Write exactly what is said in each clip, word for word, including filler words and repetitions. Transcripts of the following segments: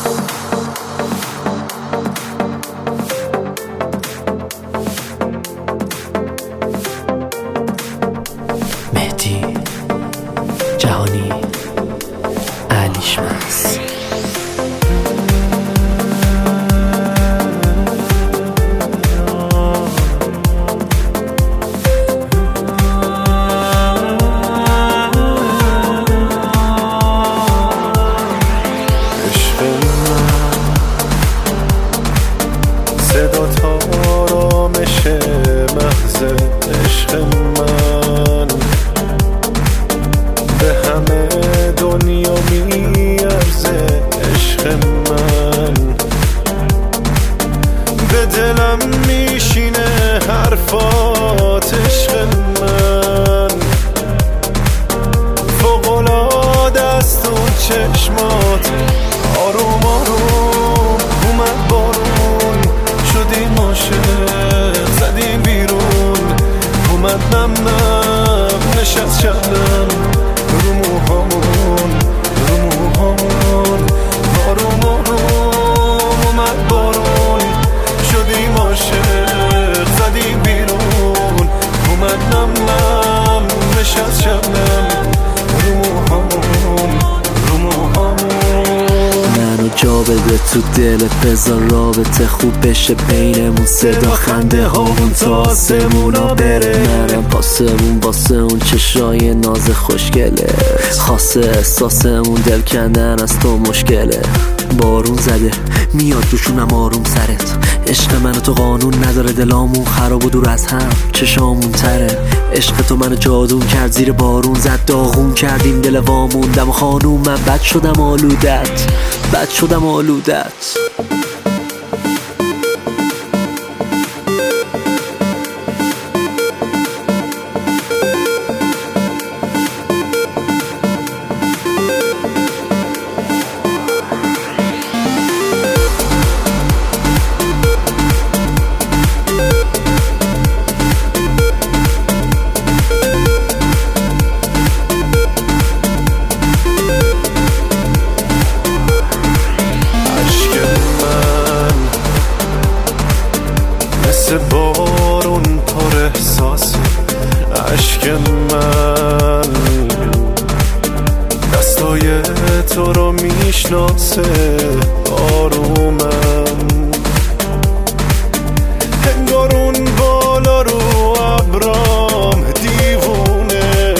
مهدی جهانی علیشمس. صدات آرامش محض عشق من، به همه دنیا میارزه عشق من. به دلم میشینه حرفات عشق من، فوق‌العاده است اون چشمات. آروم آروم اومد بارون، شدیم عاشق زدیم بیرون. اومد نم نم نشست شبنم رو موهامون، رو موهامون. آروم آروم اومد بارون، شدیم عاشق زدیم بیرون. اومد نم نم نشست شبنم رو موهامون، رو موهامون. منو جا بده تو دلت، بذار رابطه خوب بشه بینمون. صدا خنده هامون تا آسمونا بره. منم پاسمون باسه اون چشای ناز خوشگله، خاصه احساسمون دل کندن از تو مشکله. بارون زده میاد دوشونم آروم سرت، عشق منو تو قانون نداره. دلامون خراب و دور از هم چشامون تره. عشق تو منو جادون کرد، زیر بارون زد داغون کردیم دل وامون. دم خانوم من بد شدم آلودت، بد شدم آلودت. مثل بارون پر احساس عشق من، دستای تو رو میشناسه آرومم. انگار اون بالا رو ابرام دیوونه،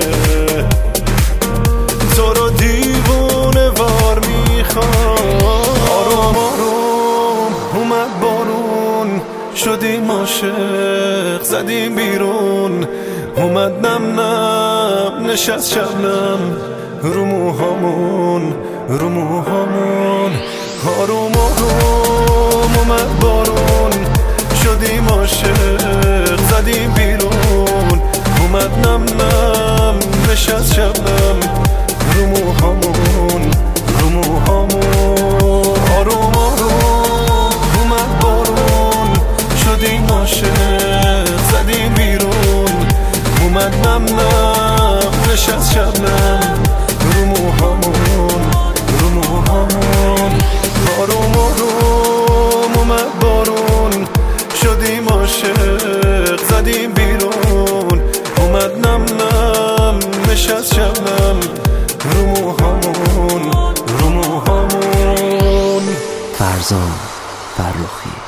تو رو دیوونه وار میخوام. آروم آروم اومد بارون، شدیم عاشق زدیم بیرون. اومد نم نم نشست شبنم رو موهامون، رو موهامون. آروم آروم اومد بارون، شدیم عاشق زدیم بیرون. اومد نم نم نشست شبنم رو موهامون، رو موهامون. آروم آروم اومد بارون، شدیم عاشق زدیم بیرون. اومد نم نم نشست شبنم رو موهامون، رو موهامون. آروم آروم اومد بارون، شدیم عاشق زدیم بیرون. اومد نم نم نشست شبنم رو موهامون، رو موهامون. فرزان فرخی.